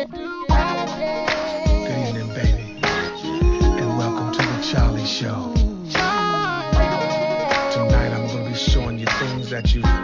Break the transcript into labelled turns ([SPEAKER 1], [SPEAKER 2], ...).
[SPEAKER 1] Good evening, baby, and welcome to the Charlie Show. Tonight I'm gonna be showing you things that you've